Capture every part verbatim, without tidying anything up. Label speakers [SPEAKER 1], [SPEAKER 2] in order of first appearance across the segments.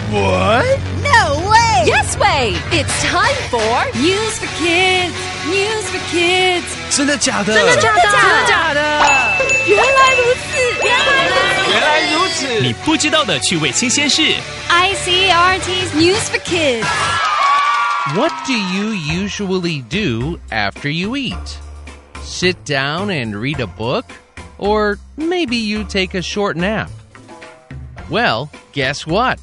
[SPEAKER 1] What?
[SPEAKER 2] No way!
[SPEAKER 3] Yes way! It's time for News for Kids! News for Kids!
[SPEAKER 1] 真的假的？
[SPEAKER 3] 真的假的？
[SPEAKER 2] 真的假的？
[SPEAKER 3] 原来如此！原来如此！
[SPEAKER 1] 原来如此！
[SPEAKER 4] 你不知道的趣味新鲜事
[SPEAKER 3] I C R T's News for Kids!
[SPEAKER 5] What do you usually do after you eat? Sit down and read a book? Or maybe you take a short nap? Well, guess what?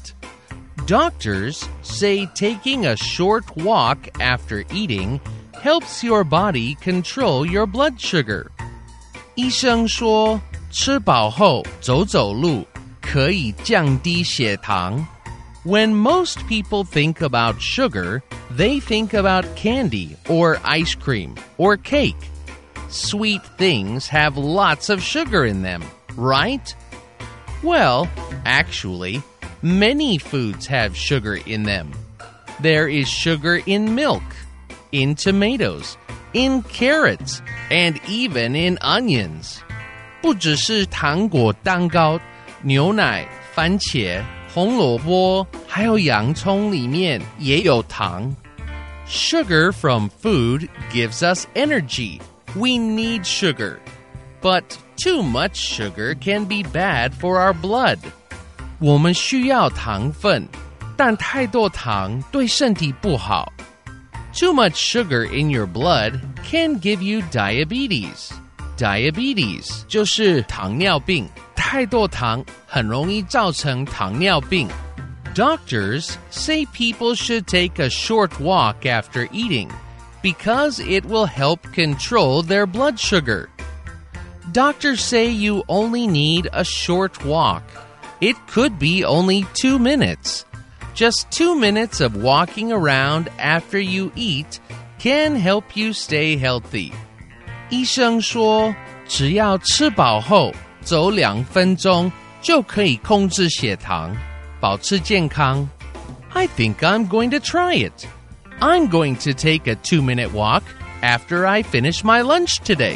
[SPEAKER 5] Doctors say taking a short walk after eating helps your body control your blood sugar. 医生说，吃饱后走走路可以降低血糖。When most people think about sugar, they think about candy or ice cream or cake. Sweet things have lots of sugar in them, right? Well, actually, many foods have sugar in them. There is sugar in milk, in tomatoes, in carrots, and even in onions. 不只是糖果蛋糕、牛奶、番茄、红萝卜，还有洋葱里面也有糖。Sugar from food gives us energy. We need sugar. But too much sugar can be bad for our blood. 我们需要糖分，但太多糖对身体不好。Too much sugar in your blood can give you diabetes. Diabetes 就是糖尿病，太多糖很容易造成糖尿病。Doctors say people should take a short walk after eating because it will help control their blood sugar. Doctors say you only need a short walk. It could be only two minutes. Just two minutes of walking around after you eat can help you stay healthy. 医生说，只要吃饱后走两分钟就可以控制血糖，保持健康。I think I'm going to try it. I'm going to take a two-minute walk after I finish my lunch today.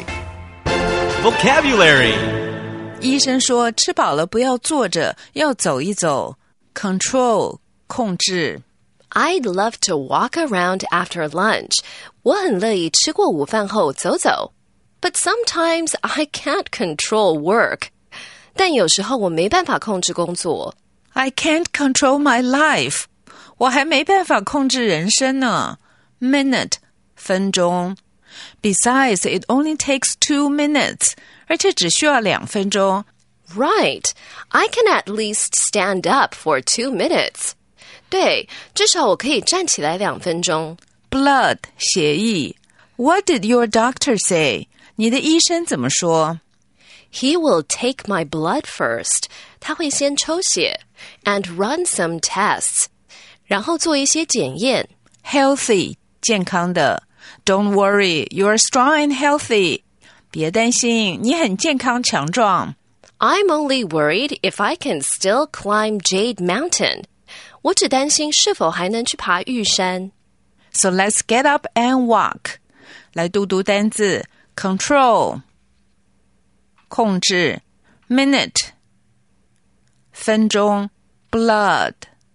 [SPEAKER 1] Vocabulary.
[SPEAKER 2] 医生说吃饱了不要坐着，要走一走。Control 控制。
[SPEAKER 3] I'd love to walk around after lunch. 我很乐意吃过午饭后走走。But sometimes I can't control work. 但有时候我没办法控制工作。
[SPEAKER 2] I can't control my life. 我还没办法控制人生呢。Minute 分钟。Besides, it only takes two minutes. 而且只需要两分钟。
[SPEAKER 3] Right. I can at least stand up for two minutes. 对，至少我可以站起来两分钟。
[SPEAKER 2] Blood 血液。What did your doctor say? 你的医生怎么说？
[SPEAKER 3] He will take my blood first. 他会先抽血 and run some tests. 然后做一些检验。
[SPEAKER 2] Healthy 健康的。Don't worry, you're strong and healthy. 别担心，你很健康强壮。
[SPEAKER 3] I'm only worried if I can still climb Jade Mountain. 我只担心是否还能去爬玉山。
[SPEAKER 2] So let's get up and walk. 来读读单字。Control 控制。Minute 分钟。Blood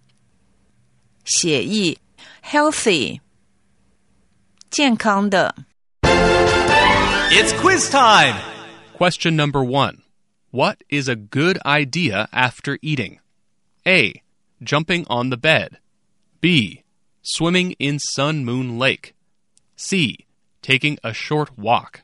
[SPEAKER 2] 血液。Healthy 健康的。
[SPEAKER 1] It's quiz time.
[SPEAKER 4] Question number one. What is a good idea after eating? A. Jumping on the bed. B. Swimming in Sun Moon Lake. C. Taking a short walk.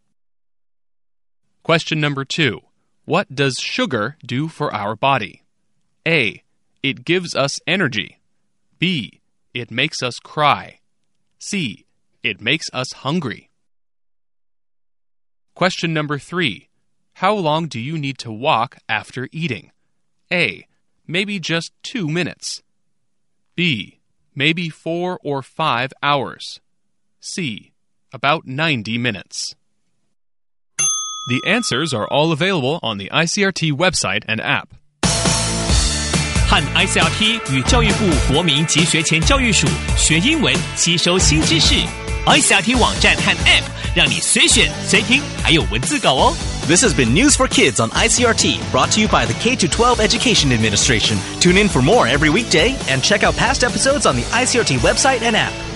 [SPEAKER 4] Question number two. What does sugar do for our body? A. It gives us energy. B. It makes us cry. C. It makes us hungry. Question number three. How long do you need to walk after eating? A. Maybe just two minutes. B. Maybe four or five hours. C. About ninety minutes. The answers are all available on the I C R T website and app.
[SPEAKER 6] 和 I C R T 与教育部国民及学前教育署学英文，吸收新知识。I C R T 网站和 App 让你随选随听，还有文字稿哦。
[SPEAKER 7] This has been News for Kids on I C R T, brought to you by the K through twelve Education Administration. Tune in for more every weekday and check out past episodes on the I C R T website and app.